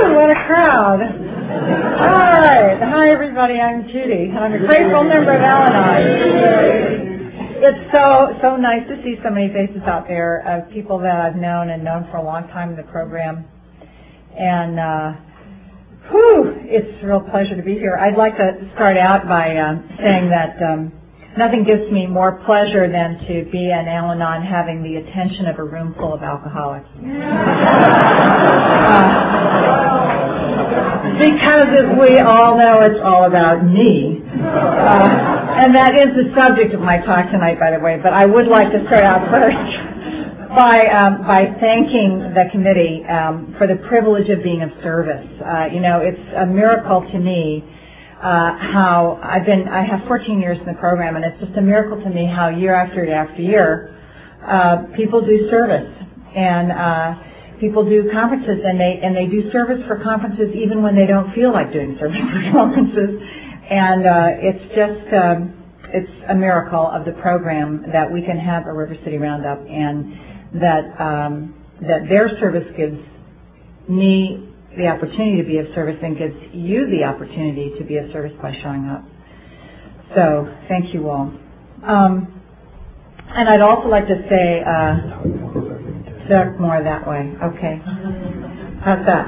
Woo, what a crowd. All right. Hi, everybody. I'm Judy. I'm a grateful member of Al-Anon. It's so nice to see so many faces out there of people that I've known for a long time in the program. And, it's a real pleasure to be here. I'd like to start out by saying that nothing gives me more pleasure than to be an Al-Anon having the attention of a room full of alcoholics. Because as we all know, it's all about me. And that is the subject of my talk tonight, by the way. But I would like to start out first by thanking the committee for the privilege of being of service. It's a miracle to me how I have 14 years in the program, and it's just a miracle to me how year after year people do service, and people do conferences, and they do service for conferences even when they don't feel like doing service for conferences, and it's just it's a miracle of the program that we can have a River City Roundup, and that their service gives me the opportunity to be of service and gives you the opportunity to be of service by showing up. So, thank you all. And I'd also like to say, more that way. Okay. How's that?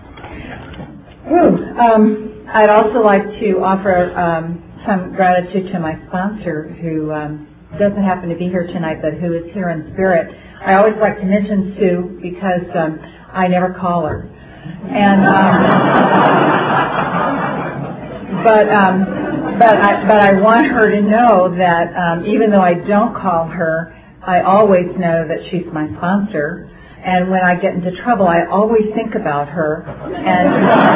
I'd also like to offer some gratitude to my sponsor who doesn't happen to be here tonight, but who is here in spirit. I always like to mention Sue because I never call her. And but I want her to know that even though I don't call her, I always know that she's my sponsor. And when I get into trouble, I always think about her, and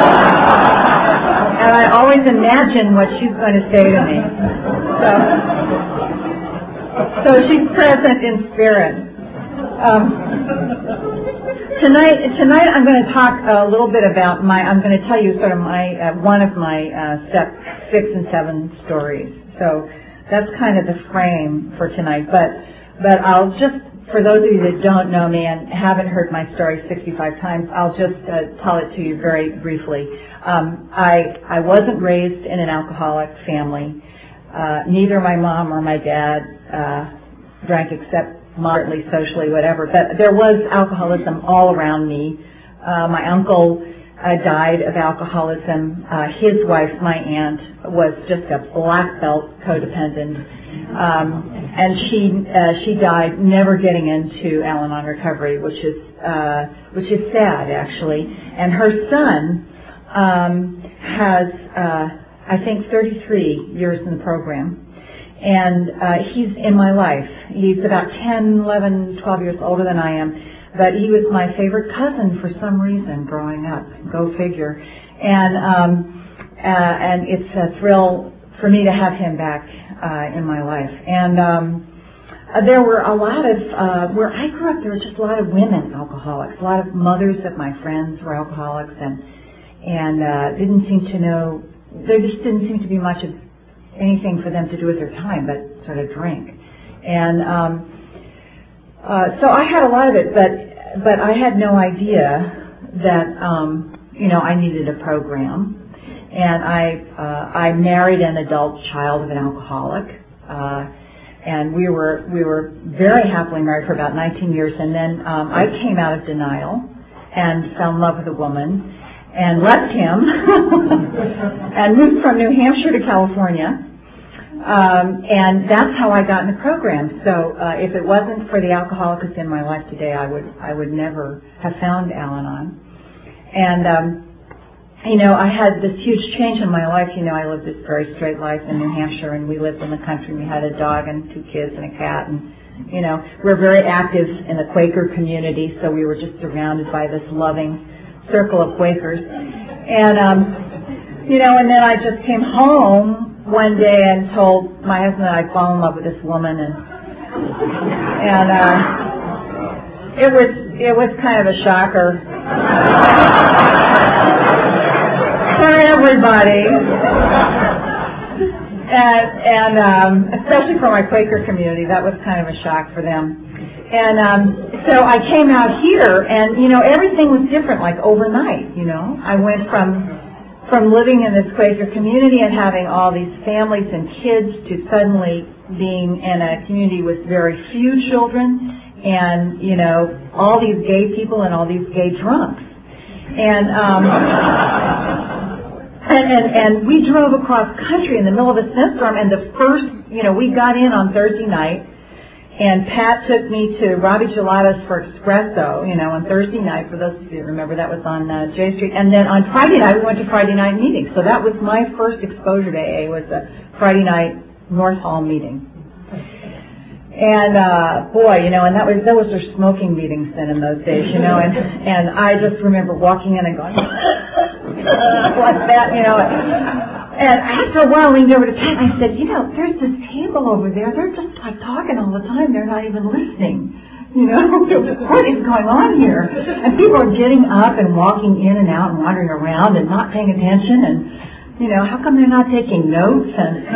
I always imagine what she's going to say to me. So she's present in spirit. Tonight I'm going to talk a little bit about I'm going to tell you sort of one of my step 6 and 7 stories. So that's kind of the frame for tonight. But I'll just, for those of you that don't know me and haven't heard my story 65 times, I'll just tell it to you very briefly. I wasn't raised in an alcoholic family. Neither my mom or my dad drank except moderately, socially, whatever. But there was alcoholism all around me. My uncle died of alcoholism. His wife, my aunt, was just a black belt codependent. And she died never getting into Al-Anon recovery, which is sad, actually. And her son has, I think, 33 years in the program. And he's in my life. He's about 10, 11, 12 years older than I am. But he was my favorite cousin for some reason growing up. Go figure. And it's a thrill for me to have him back in my life. And there were a lot of, where I grew up, there were just a lot of women alcoholics. A lot of mothers of my friends were alcoholics, and didn't seem to know, there just didn't seem to be much of anything for them to do with their time but sort of drink. And so I had a lot of it, but I had no idea that I needed a program. And I married an adult child of an alcoholic, and we were very happily married for about 19 years. And then I came out of denial and fell in love with a woman and left him and moved from New Hampshire to California. And that's how I got in the program. So if it wasn't for the alcoholics in my life today, I would never have found Al-Anon. And I had this huge change in my life. I lived this very straight life in New Hampshire, and we lived in the country. We had a dog and 2 kids and a cat, and we're very active in the Quaker community, so we were just surrounded by this loving circle of Quakers. And and then I just came home one day and told my husband that I'd fallen in love with this woman, and it was kind of a shocker for everybody, and especially for my Quaker community. That was kind of a shock for them. And So I came out here, and, you know, everything was different, like overnight, you know. I went from living in this Quaker community and having all these families and kids to suddenly being in a community with very few children and, you know, all these gay people and all these gay drunks. And and we drove across country in the middle of a snowstorm, and the first, you know, we got in on Thursday night, and Pat took me to Robbie Gelato's for espresso, you know, on Thursday night. For those of you that remember, that was on J Street. And then on Friday night, we went to Friday night meetings. So that was my first exposure to AA, was a Friday night North Hall meeting. And boy, you know, and those were smoking meetings then in those days, you know. And I just remember walking in and going like that, you know. And after a while, I leaned over to Pat and I said, you know, there's this table over there. They're just like talking all the time. They're not even listening. You know, what is going on here? And people are getting up and walking in and out and wandering around and not paying attention. And, you know, how come they're not taking notes?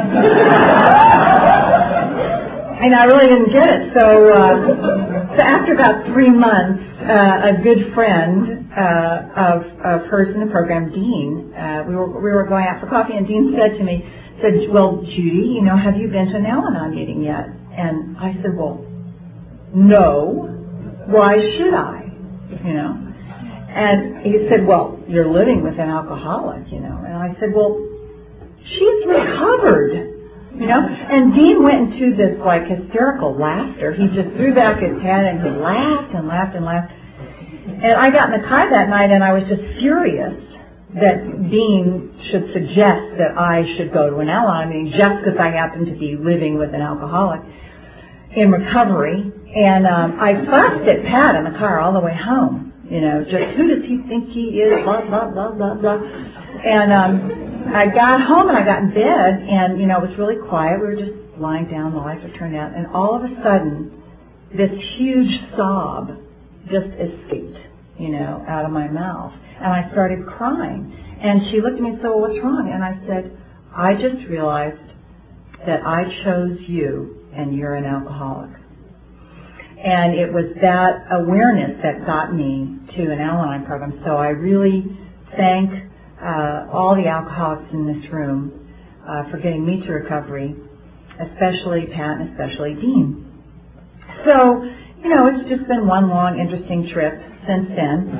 And I really didn't get it. So after about 3 months, a good friend of hers in the program, Dean, we were going out for coffee, and Dean said, well, Judy, you know, have you been to an Al-Anon meeting yet? And I said, well, no. Why should I? You know? And he said, well, you're living with an alcoholic, you know. And I said, well, she's recovered. You know, and Dean went into this like hysterical laughter. He just threw back his head and he laughed and laughed and laughed. And I got in the car that night and I was just furious that Dean should suggest that I should go to an Al-Anon meeting just because I happened to be living with an alcoholic in recovery. And I fussed at Pat in the car all the way home. You know, just who does he think he is? Blah blah blah blah blah. And I got home and I got in bed, and, you know, it was really quiet. We were just lying down, the lights were turned out, and all of a sudden, this huge sob just escaped, you know, out of my mouth. And I started crying. And she looked at me and said, well, what's wrong? And I said, I just realized that I chose you, and you're an alcoholic. And it was that awareness that got me to an Al-Anon program. So I really thank all the alcoholics in this room for getting me to recovery, especially Pat and especially Dean. So, you know, it's just been one long, interesting trip since then.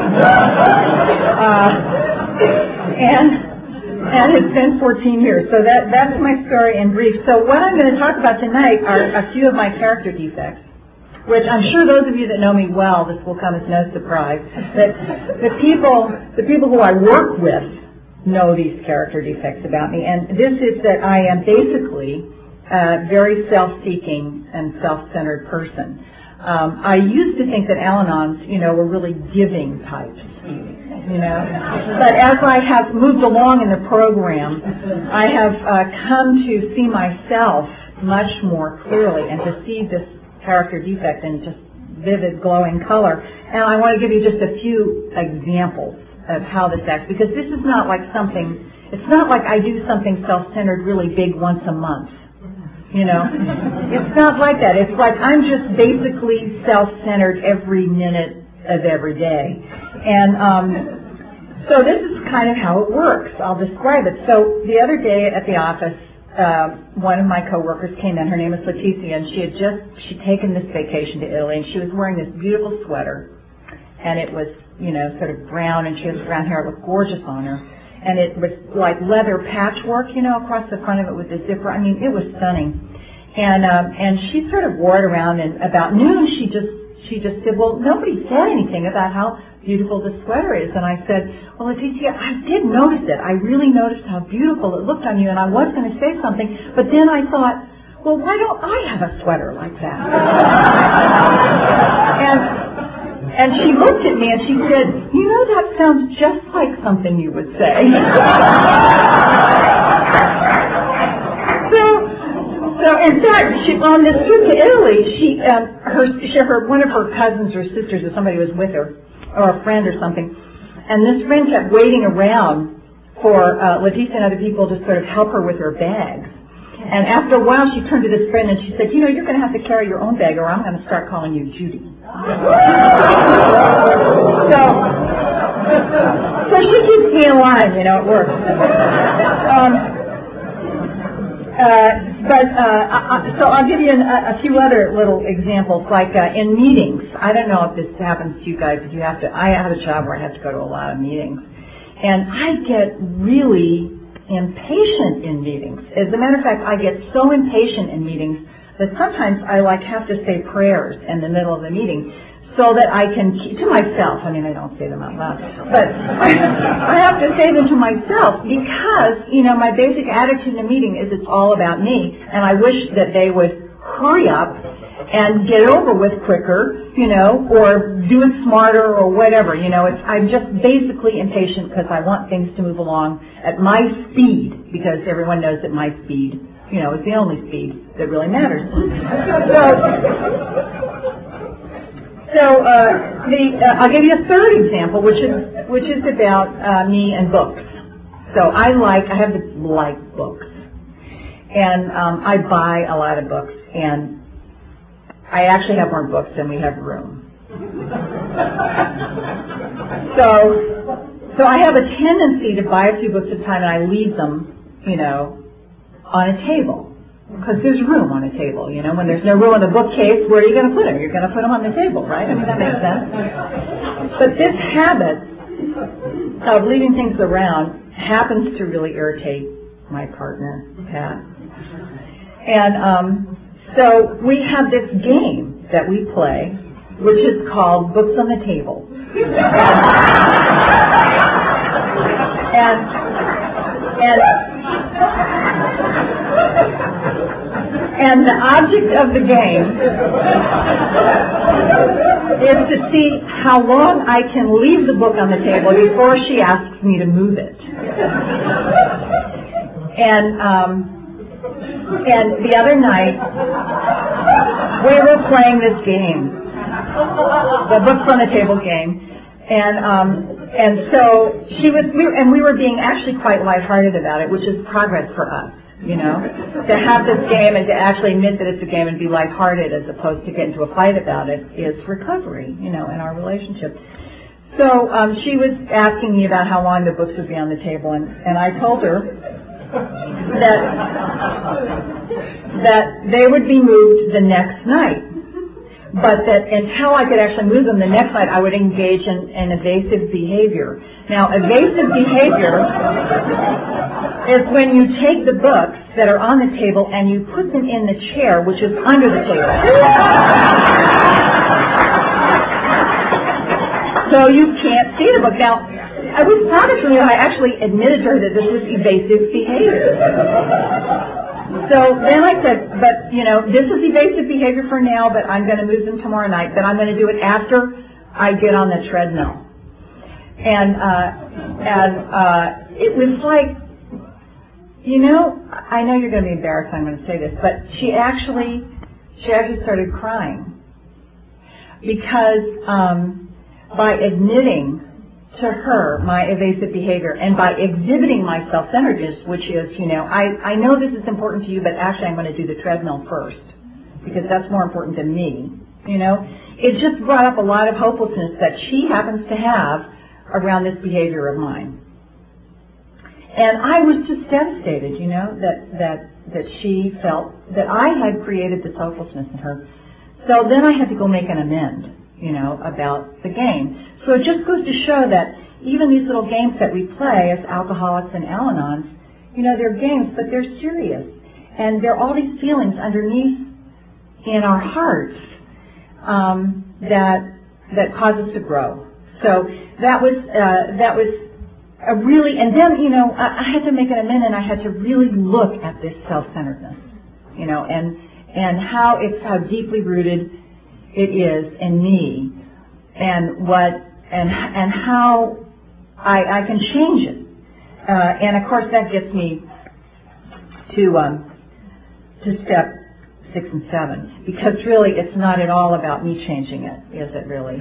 And it's been 14 years. So that's my story in brief. So what I'm going to talk about tonight are a few of my character defects, which I'm sure those of you that know me well, this will come as no surprise, that the people who I work with know these character defects about me. And this is that I am basically a very self-seeking and self-centered person. I used to think that Al-Anons, you know, were really giving types, you know. But as I have moved along in the program, I have come to see myself much more clearly and to see this character defect in just vivid, glowing color. And I want to give you just a few examples of how this acts, because this is not like something, it's not like I do something self-centered really big once a month, you know. It's not like that. It's like I'm just basically self-centered every minute of every day. And so this is kind of how it works. I'll describe it. So the other day at the office, one of my coworkers came in. Her name is Leticia, and she'd taken this vacation to Italy, and she was wearing this beautiful sweater, and it was, you know, sort of brown, and she has brown hair. It looked gorgeous on her, and it was like leather patchwork, you know, across the front of it with the zipper. I mean, it was stunning. And she sort of wore it around, and about noon she just said, well, nobody said anything about how beautiful the sweater is. And I said, well, Leticia, I did notice it. I really noticed how beautiful it looked on you, and I was going to say something, but then I thought, well, why don't I have a sweater like that? and she looked at me and she said, you know, that sounds just like something you would say. So in fact, on this trip to Italy, one of her cousins or sisters or somebody was with her, or a friend or something, and this friend kept waiting around for Leticia and other people to sort of help her with her bags. And after a while, she turned to this friend and she said, you know, you're going to have to carry your own bag or I'm going to start calling you Judy. So she keeps me in line, you know, it works. So I'll give you a few other little examples, like in meetings. I don't know if this happens to you guys, if you have to, I have a job where I have to go to a lot of meetings. And I get really impatient in meetings. As a matter of fact, I get so impatient in meetings that sometimes I have to say prayers in the middle of the meeting so that I can keep to myself. I mean, I don't say them out loud, but I have to say them to myself because, you know, my basic attitude in a meeting is it's all about me, and I wish that they would hurry up and get it over with quicker, you know, or do it smarter or whatever, you know. I'm just basically impatient because I want things to move along at my speed, because everyone knows that my speed, you know, is the only speed that really matters. I'll give you a third example, which is about me and books. So I have to like books, and I buy a lot of books, and I actually have more books than we have room. So I have a tendency to buy a few books at a time, and I leave them, you know, on a table. Because there's room on a table, you know. When there's no room on the bookcase, where are you going to put them? You're going to put them on the table, right? I mean, that makes sense. But this habit of leaving things around happens to really irritate my partner, Pat. And so we have this game that we play, which is called Books on the Table. And the object of the game is to see how long I can leave the book on the table before she asks me to move it. And the other night, we were playing this game, the Books on the Table game, and so we were being actually quite lighthearted about it, which is progress for us. You know, to have this game and to actually admit that it's a game and be lighthearted as opposed to get into a fight about it is recovery, you know, in our relationship. So she was asking me about how long the books would be on the table, and I told her that they would be moved the next night, but that until I could actually move them the next night, I would engage in evasive behavior. Now, evasive behavior is when you take the books that are on the table and you put them in the chair, which is under the table. So you can't see the book. Now, I was proud of her. I actually admitted to her that this was evasive behavior. So then I said, but, you know, this is evasive behavior for now, but I'm going to move them tomorrow night, but I'm going to do it after I get on the treadmill. And it was like, you know, I know you're going to be embarrassed I'm going to say this, but she actually started crying because by admitting to her my evasive behavior and by exhibiting my self-centeredness, which is, you know, I know this is important to you, but actually I'm going to do the treadmill first because that's more important than me, you know. It just brought up a lot of hopelessness that she happens to have around this behavior of mine. And I was just devastated, you know, that she felt that I had created this hopelessness in her. So then I had to go make an amend, you know, about the game. So it just goes to show that even these little games that we play as alcoholics and Al-Anons, you know, they're games, but they're serious. And there are all these feelings underneath in our hearts that cause us to grow. So that was a really, and then, you know, I had to make an amendment, and I had to really look at this self-centeredness, you know, and how deeply rooted it is in me, and how I can change it. And of course that gets me to step 6 and 7, because really it's not at all about me changing it, is it really?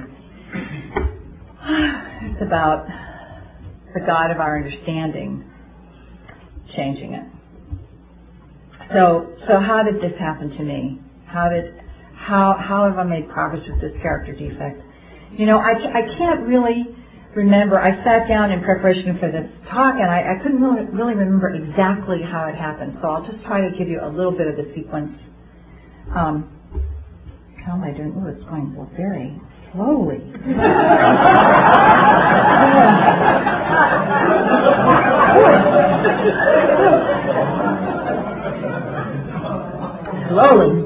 It's about the God of our understanding changing it. So how did this happen to me? How have I made progress with this character defect? I can't really remember. I sat down in preparation for this talk, and I couldn't really remember exactly how it happened. So I'll just try to give you a little bit of the sequence. How am I doing? Oh, it's going very slowly. Slowly.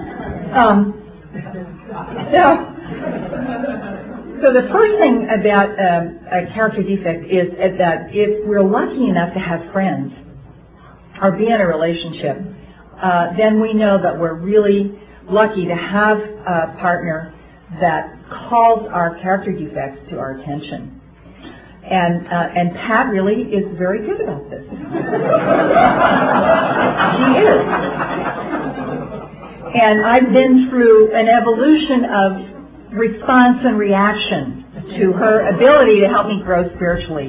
So the first thing about a character defect is that if we're lucky enough to have friends or be in a relationship, then we know that we're really lucky to have a partner that calls our character defects to our attention. And Pat really is very good about this. She is. And I've been through an evolution of response and reaction to her ability to help me grow spiritually.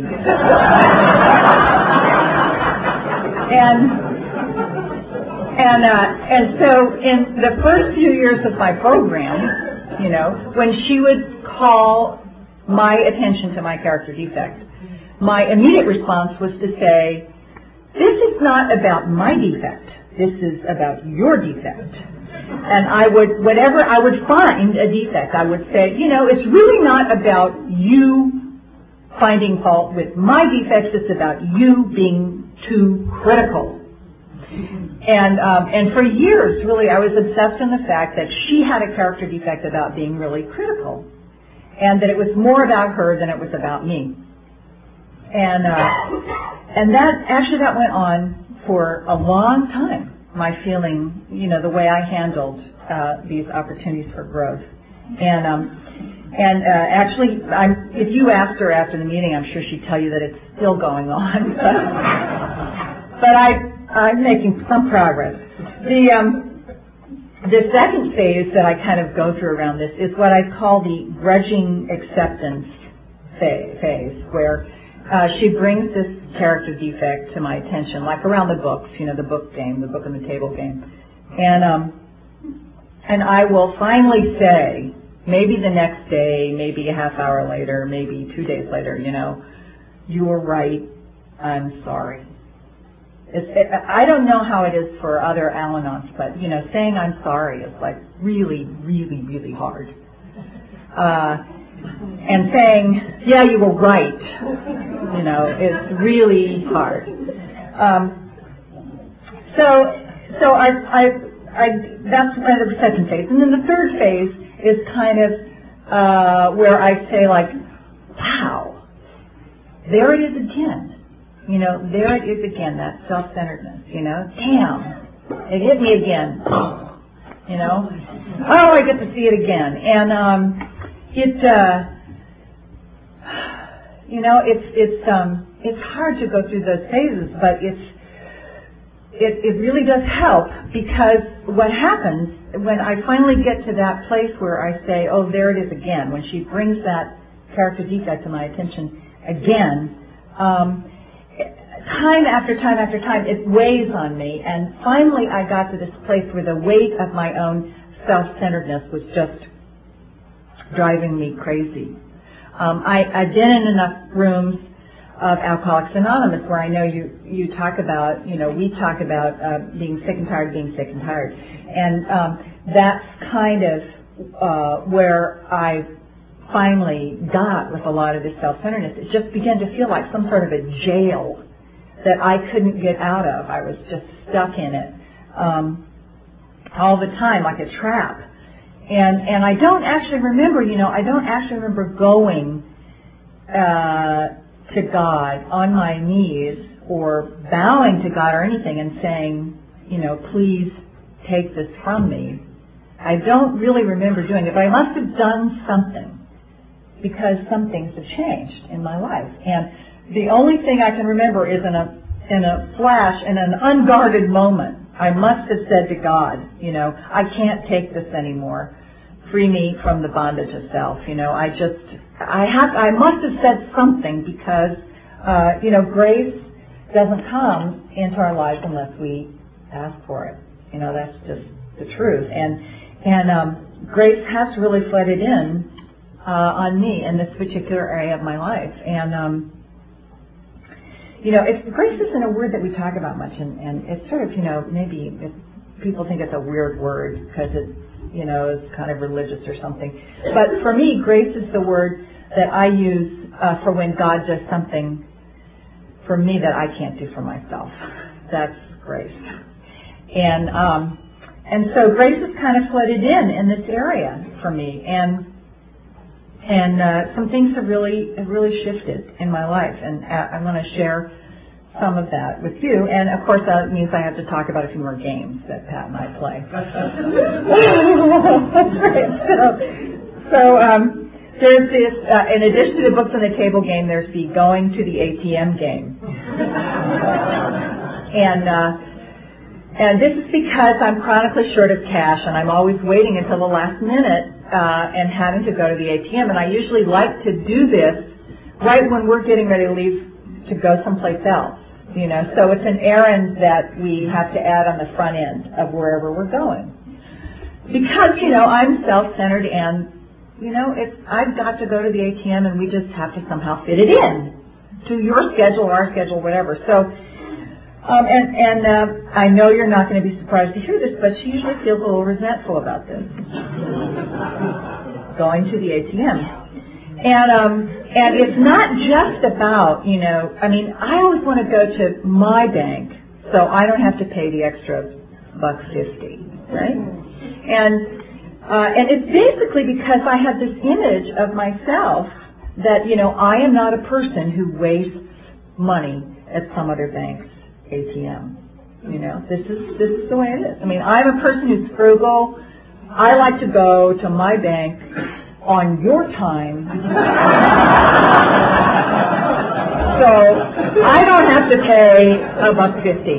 And so in the first few years of my program, when she would call my attention to my character defect, my immediate response was to say, this is not about my defect, this is about your defect. And whenever I would find a defect, I would say, it's really not about you finding fault with my defects, it's about you being too critical. And for years, really, I was obsessed in the fact that she had a character defect about being really critical, and that it was more about her than it was about me. And that went on for a long time. My feeling, the way I handled these opportunities for growth, actually, if you asked her after the meeting, I'm sure she'd tell you that it's still going on. But I'm making some progress. The second phase that I kind of go through around this is what I call the grudging acceptance phase, where she brings this character defect to my attention, like around the books, the book game, the book on the table game. And I will finally say, maybe the next day, maybe a half hour later, maybe 2 days later, you were right, I'm sorry. I don't know how it is for other Al-Anons, but, saying I'm sorry is like really, really, really hard. And saying, yeah, you were right, it's really hard. So that's kind of the second phase. And then the third phase is kind of where I say, like, wow, there it is again. There it is again, that self-centeredness, damn, it hit me again, oh, I get to see it again. And it's hard to go through those phases, but it really does help, because what happens when I finally get to that place where I say, oh, there it is again, when she brings that character defect to my attention again, time after time after time, it weighs on me. And finally, I got to this place where the weight of my own self-centeredness was just driving me crazy. I've been in enough rooms of Alcoholics Anonymous where I know you talk about, we talk about being sick and tired, And that's kind of where I finally got with a lot of this self-centeredness. It just began to feel like some sort of a jail that I couldn't get out of. I was just stuck in it all the time, like a trap. And I don't actually remember, going to God on my knees or bowing to God or anything and saying, please take this from me. I don't really remember doing it, but I must have done something, because some things have changed in my life. And the only thing I can remember is in a flash, in an unguarded moment, I must have said to God, I can't take this anymore. Free me from the bondage of self. I must have said something, because, grace doesn't come into our lives unless we ask for it. That's just the truth. And grace has really flooded in on me in this particular area of my life. And grace isn't a word that we talk about much, and it's sort of, maybe people think it's a weird word because it's kind of religious or something. But for me, grace is the word that I use for when God does something for me that I can't do for myself. That's grace. And so grace has kind of flooded in this area for me, and some things have really shifted in my life, and I'm going to share some of that with you. And of course, that means I have to talk about a few more games that Pat and I play. So there's this, in addition to the books on the table game, there's the going to the ATM game. And this is because I'm chronically short of cash, and I'm always waiting until the last minute and having to go to the ATM. And I usually like to do this right when we're getting ready to leave to go someplace else. So it's an errand that we have to add on the front end of wherever we're going. Because, I'm self-centered and, I've got to go to the ATM and we just have to somehow fit it in to your schedule, our schedule, whatever. So, I know you're not going to be surprised to hear this, but she usually feels a little resentful about this. Going to the ATM. And it's not just about, I always want to go to my bank so I don't have to pay the extra $1.50, right? And it's basically because I have this image of myself that, I am not a person who wastes money at some other bank's ATM. This is the way it is. I'm a person who's frugal. I like to go to my bank on your time, so I don't have to pay $1.50.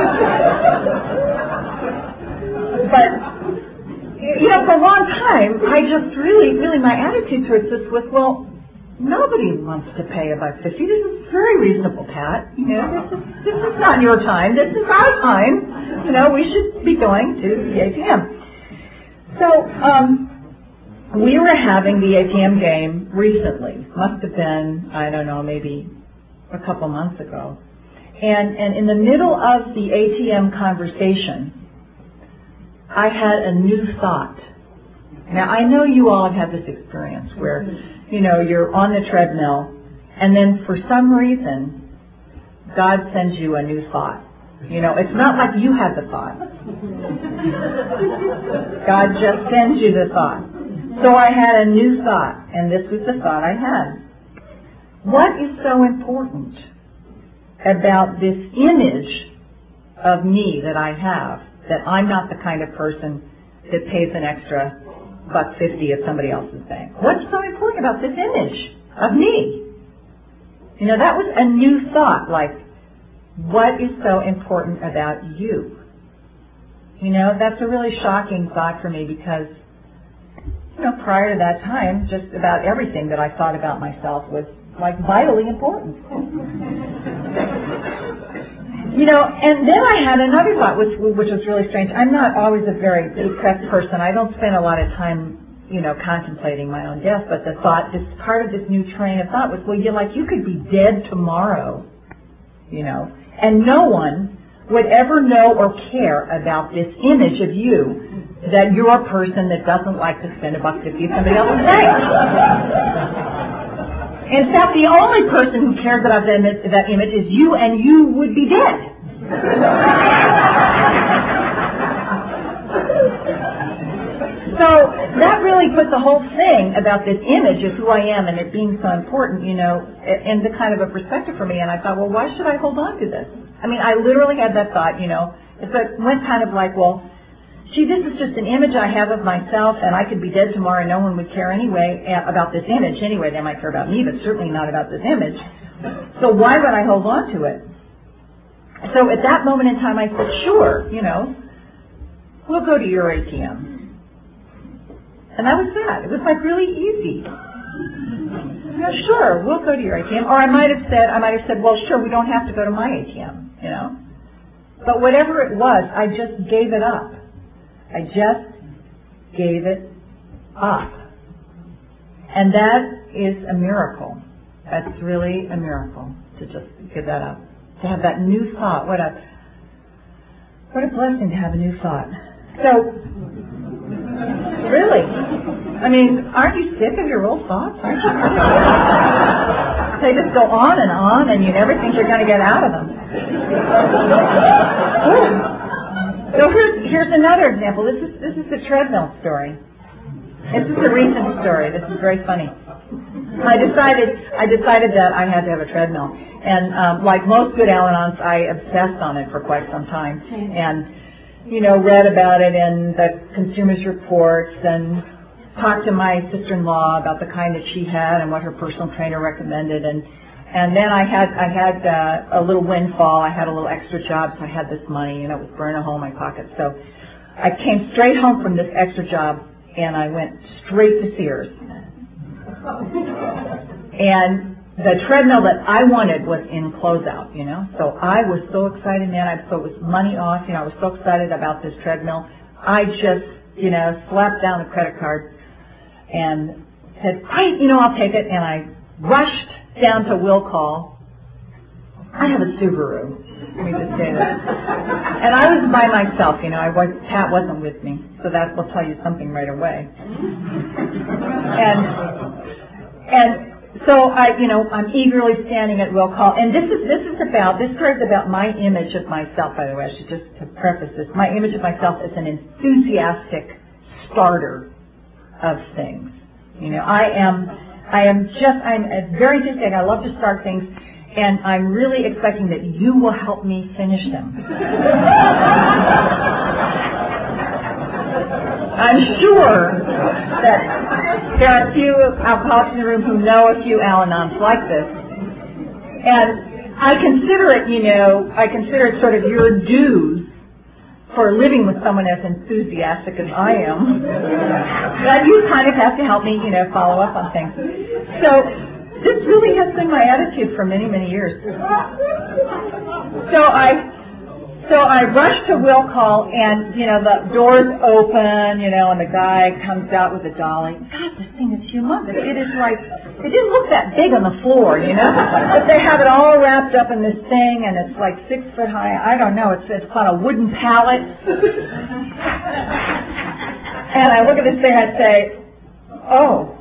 But for a long time, I just really my attitude towards this was, well, nobody wants to pay $1.50. This is very reasonable, Pat. This is not your time. This is our time. We should be going to the ATM. So. We were having the ATM game recently. Must have been, I don't know, maybe a couple months ago. And in the middle of the ATM conversation, I had a new thought. Now, I know you all have had this experience where, you're on the treadmill, and then for some reason, God sends you a new thought. It's not like you had the thought. God just sends you the thought. So I had a new thought, and this was the thought I had. What is so important about this image of me that I have, that I'm not the kind of person that pays an extra $1.50 at somebody else's bank? What's so important about this image of me? That was a new thought, like, what is so important about you? That's a really shocking thought for me because prior to that time, just about everything that I thought about myself was, like, vitally important. And then I had another thought, which was really strange. I'm not always a very depressed person. I don't spend a lot of time, contemplating my own death, but the thought, this part of this new train of thought was, well, you could be dead tomorrow, and no one would ever know or care about this image of you that you're a person that doesn't like to spend $1.50 at somebody else's bank. In fact, the only person who cares about that image is you, and you would be dead. So that really put the whole thing about this image of who I am and it being so important, into kind of a perspective for me. And I thought, well, why should I hold on to this? I literally had that thought, it went kind of like, well, gee, this is just an image I have of myself, and I could be dead tomorrow and no one would care anyway about this image. Anyway, they might care about me, but certainly not about this image. So why would I hold on to it? So at that moment in time, I said, sure, we'll go to your ATM. And that was that. It was like really easy. Sure, we'll go to your ATM. Or I might have said, well, sure, we don't have to go to my ATM, But whatever it was, I just gave it up. I just gave it up. And that is a miracle. That's really a miracle, to just give that up. To have that new thought. What a blessing to have a new thought. So, really, I mean, aren't you sick of your old thoughts? Aren't you? They just go on, and you never think you're going to get out of them. So here's another example. This is the treadmill story. This is a recent story. This is very funny. I decided that I had to have a treadmill, and like most good Al-Anons, I obsessed on it for quite some time, and read about it in the Consumers Reports, and talked to my sister-in-law about the kind that she had and what her personal trainer recommended, and then I had a little windfall. I had a little extra job, so I had this money, and it was burning a hole in my pocket. So I came straight home from this extra job, and I went straight to Sears. And the treadmill that I wanted was in closeout, So I was so excited, man. So it was money off, I was so excited about this treadmill. I just, slapped down the credit card and said, great, I'll take it. And I rushed down to Will Call. I have a Subaru. Let me just say that. And I was by myself, Pat wasn't with me. So that will tell you something right away. And so I'm eagerly standing at Will Call, and this story is about my image of myself, by the way. I should just to preface this. My image of myself as an enthusiastic starter of things. I'm very enthusiastic. I love to start things, and I'm really expecting that you will help me finish them. I'm sure that there are a few alcoholics in the room who know a few Al-Anons like this. And I consider it sort of your dues for living with someone as enthusiastic as I am. That you kind of have to help me, follow up on things. So this really has been my attitude for many, many years. So I rushed to Will Call, and, the doors open, and the guy comes out with a dolly. God, this thing is humongous. It didn't look that big on the floor, But they have it all wrapped up in this thing, and it's like 6 foot high. I don't know. It's on a wooden pallet. And I look at this thing, I say, oh.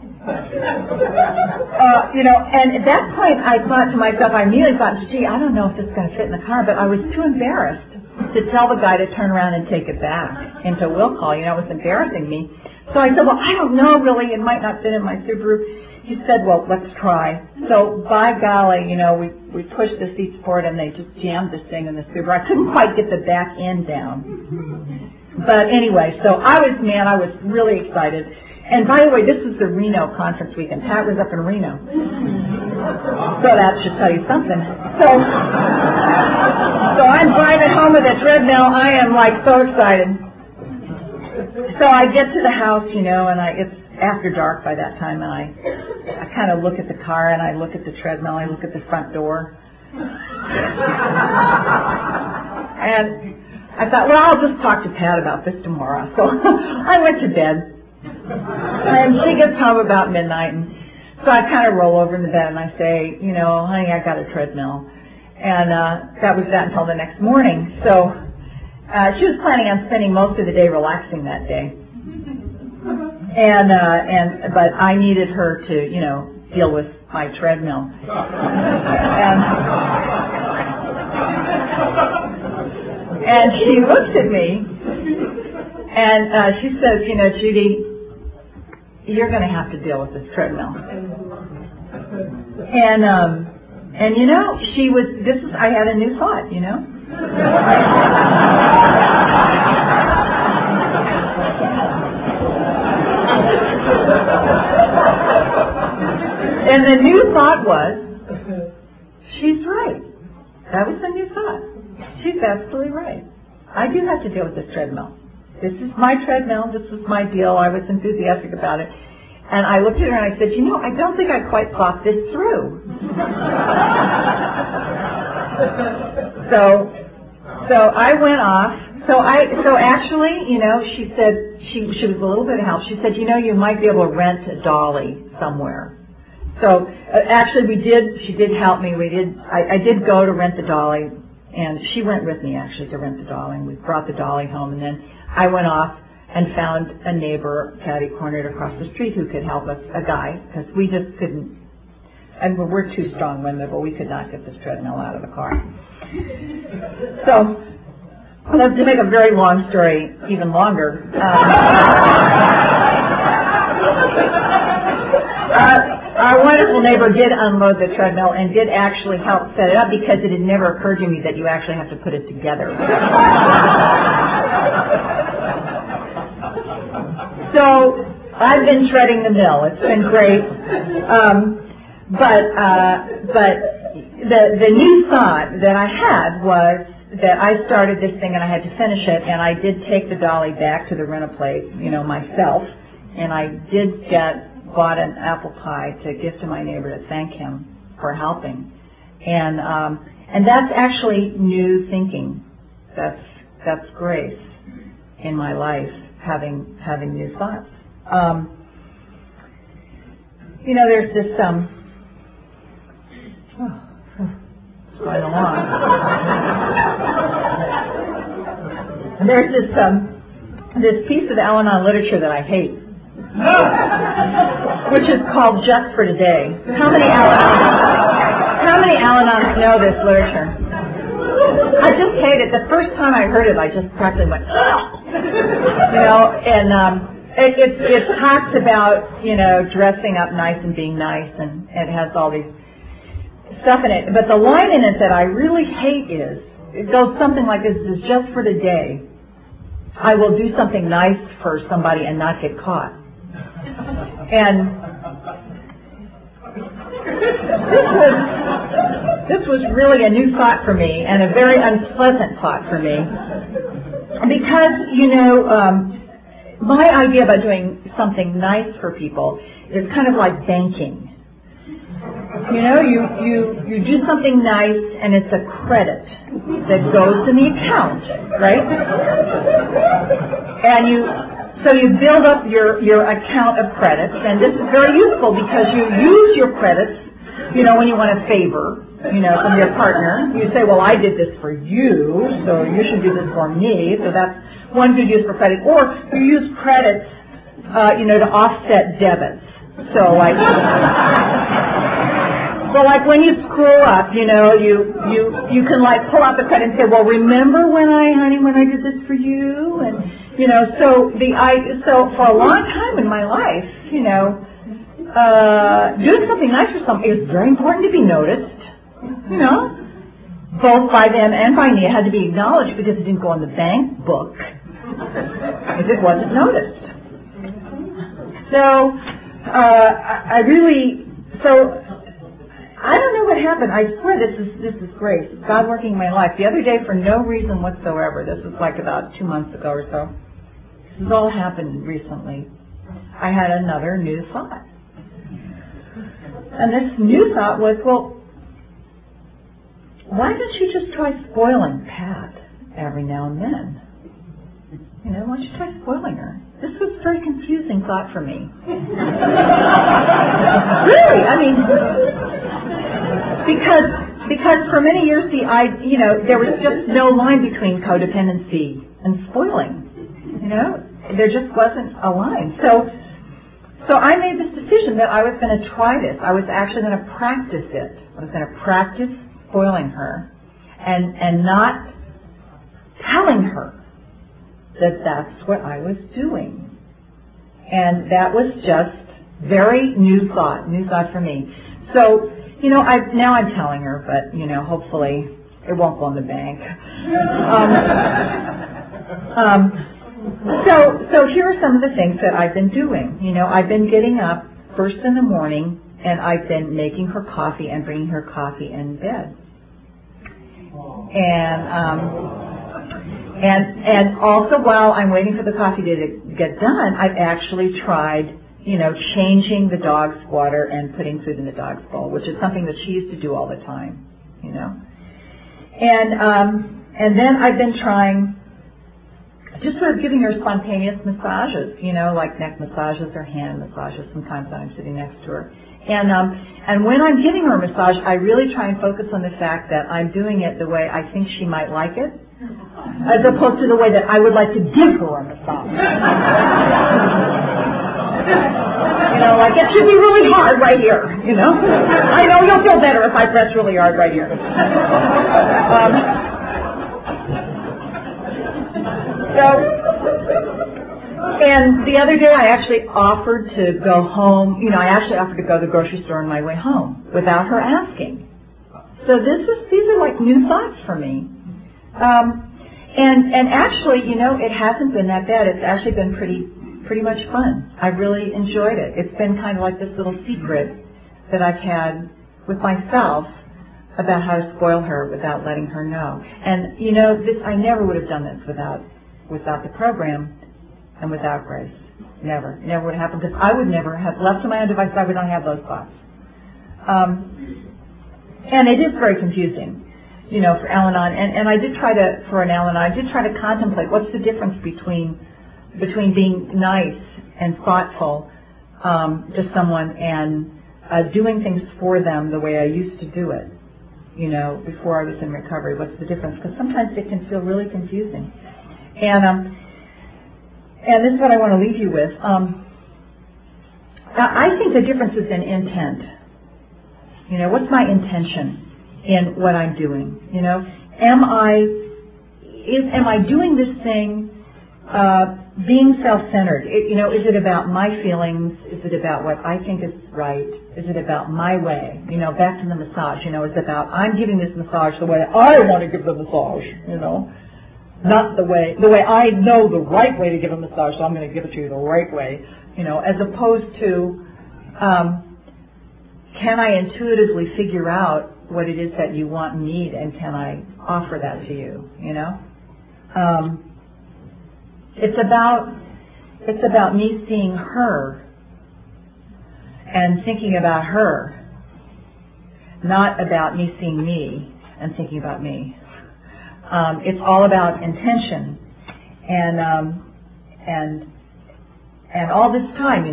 And at that point, I thought to myself, I immediately thought, gee, I don't know if this is going to fit in the car, but I was too embarrassed to tell the guy to turn around and take it back into Will Call. It was embarrassing me. So I said, well, I don't know, really. It might not fit in my Subaru. He said, well, let's try. So by golly, we pushed the seats forward, and they just jammed this thing in the Subaru. I couldn't quite get the back end down. But anyway, so I was really excited. And by the way, this was the Reno conference weekend. Pat was up in Reno. So that should tell you something. So I'm driving home with a treadmill. I am so excited. So I get to the house, and it's after dark by that time, and I kind of look at the car, and I look at the treadmill, I look at the front door. And I thought, well, I'll just talk to Pat about this tomorrow. So I went to bed. And she gets home about midnight, and so I kind of roll over in the bed and I say, honey, I got a treadmill. And that was that until the next morning. So she was planning on spending most of the day relaxing that day. But I needed her to, deal with my treadmill. And she looks at me and she says, Judy, you're going to have to deal with this treadmill. And I had a new thought, And the new thought was, she's right. That was the new thought. She's absolutely right. I do have to deal with this treadmill. This is my treadmill. This was my deal. I was enthusiastic about it. And I looked at her and I said, I don't think I quite thought this through. So So I went off. So actually, she said, she was a little bit of help. She said, you might be able to rent a dolly somewhere. So actually she did help me. I did go to rent the dolly, and she went with me actually to rent the dolly, and we brought the dolly home, and then I went off and found a neighbor catty-cornered across the street who could help us, a guy, because we just couldn't, and we're two strong women, but we could not get this treadmill out of the car. So, to make a very long story even longer, our wonderful neighbor did unload the treadmill and did actually help set it up, because it had never occurred to me that you actually have to put it together. So I've been treading the mill. It's been great. But the new thought that I had was that I started this thing and I had to finish it, and I did take the dolly back to the rent-a-place, myself, and I did bought an apple pie to give to my neighbor to thank him for helping. And that's actually new thinking. That's grace in my life, having new thoughts. There's this going along. There's this piece of Al-Anon literature that I hate, which is called Just for Today. How many Al-Anons know this literature? I just hate it. The first time I heard it, I just practically went, it talks about, dressing up nice and being nice, and it has all these stuff in it. But the line in it that I really hate it goes something like this: is just for today, I will do something nice for somebody and not get caught. And this was really a new thought for me, and a very unpleasant thought for me, because my idea about doing something nice for people is kind of like banking. You do something nice, and it's a credit that goes in the account, right? And so you build up your account of credits, and this is very useful because you use your credits, when you want a favor, from your partner. You say, well, I did this for you, so you should do this for me. So that's one good use for credit. Or you use credits, to offset debits. So like when you screw up, you can like pull out the credit and say, well, remember when I did this for you? And so for a long time in my life, doing something nice for somebody is very important to be noticed. Both by them and by me. It had to be acknowledged because it didn't go in the bank book if it wasn't noticed. So I don't know what happened. I swear this is grace. It's God working in my life. The other day, for no reason whatsoever, this was like about 2 months ago or so, this has all happened recently, I had another new thought. And this new thought was, well, why don't you just try spoiling Pat every now and then? Why don't you try spoiling her? This was a very confusing thought for me. Really, because for many years, there was just no line between codependency and spoiling. There just wasn't a line. So I made this decision that I was going to try this. I was actually going to practice it. I was going to practice spoiling her and not telling her that that's what I was doing. And that was just very new thought for me. So, now I'm telling her, but, hopefully it won't go in the bank. So here are some of the things that I've been doing. I've been getting up first in the morning, and I've been making her coffee and bringing her coffee in bed. And also while I'm waiting for the coffee to get done, I've actually tried, changing the dog's water and putting food in the dog's bowl, which is something that she used to do all the time, And And then I've been trying just sort of giving her spontaneous massages, like neck massages or hand massages sometimes when I'm sitting next to her. And when I'm giving her a massage, I really try and focus on the fact that I'm doing it the way I think she might like it, as opposed to the way that I would like to give her a massage. Like it should be really hard right here, I know you'll feel better if I press really hard right here. And the other day I actually offered to go home, I actually offered to go to the grocery store on my way home without her asking. So these are like new thoughts for me. And actually, it hasn't been that bad. It's actually been pretty much fun. I really enjoyed it. It's been kind of like this little secret that I've had with myself about how to spoil her without letting her know. And I never would have done this without the program and without Grace. Never would have happened, because I would never have, left to my own devices, I would not have those thoughts. And it is very confusing, for Al-Anon. And I did try to, for an Al-Anon, I did try to contemplate what's the difference between being nice and thoughtful to someone and doing things for them the way I used to do it, before I was in recovery. What's the difference? Because sometimes it can feel really confusing. And this is what I want to leave you with. I think the difference is in intent. What's my intention in what I'm doing? Am I doing this thing being self-centered? Is it about my feelings? Is it about what I think is right? Is it about my way? Back to the massage. It's about I'm giving this massage the way I want to give the massage. Not the way I know the right way to give a massage, so I'm going to give it to you the right way, as opposed to can I intuitively figure out what it is that you want and need, and can I offer that to you, It's about me seeing her and thinking about her, not about me seeing me and thinking about me. It's all about intention, and all this time,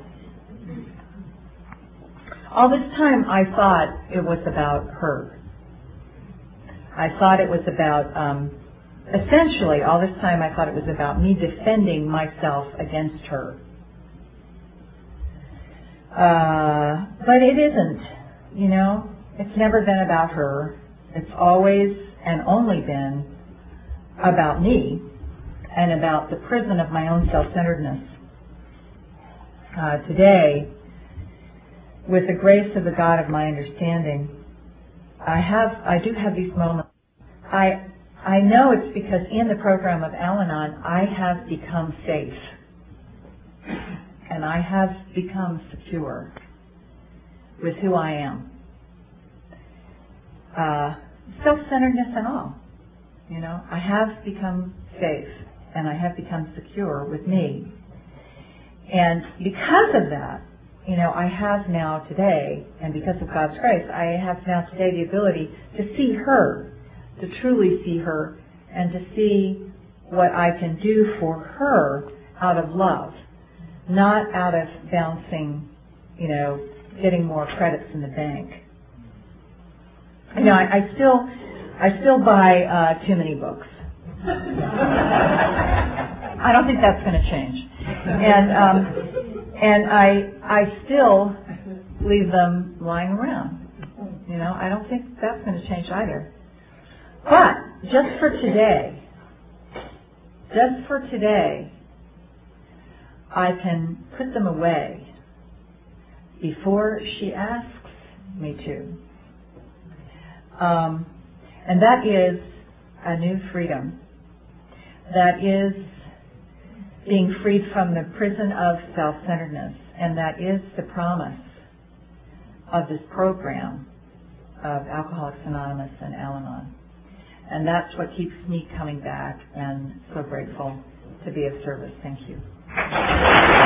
all this time I thought it was about her. I thought it was about, essentially, all this time I thought it was about me defending myself against her. But it isn't, It's never been about her. It's always and only been about me and about the prison of my own self-centeredness. Today, with the grace of the God of my understanding, I do have these moments. I know it's because in the program of Al-Anon, I have become safe and I have become secure with who I am. Self-centeredness and all. I have become safe and I have become secure with me. And because of that, I have now today, and because of God's grace, I have now today the ability to see her, to truly see her, and to see what I can do for her out of love, not out of bouncing, getting more credits in the bank. I still buy too many books. I don't think that's going to change. And I still leave them lying around. I don't think that's going to change either. But just for today, I can put them away before she asks me to. And that is a new freedom. That is being freed from the prison of self-centeredness. And that is the promise of this program of Alcoholics Anonymous and Al-Anon. And that's what keeps me coming back, and so grateful to be of service. Thank you.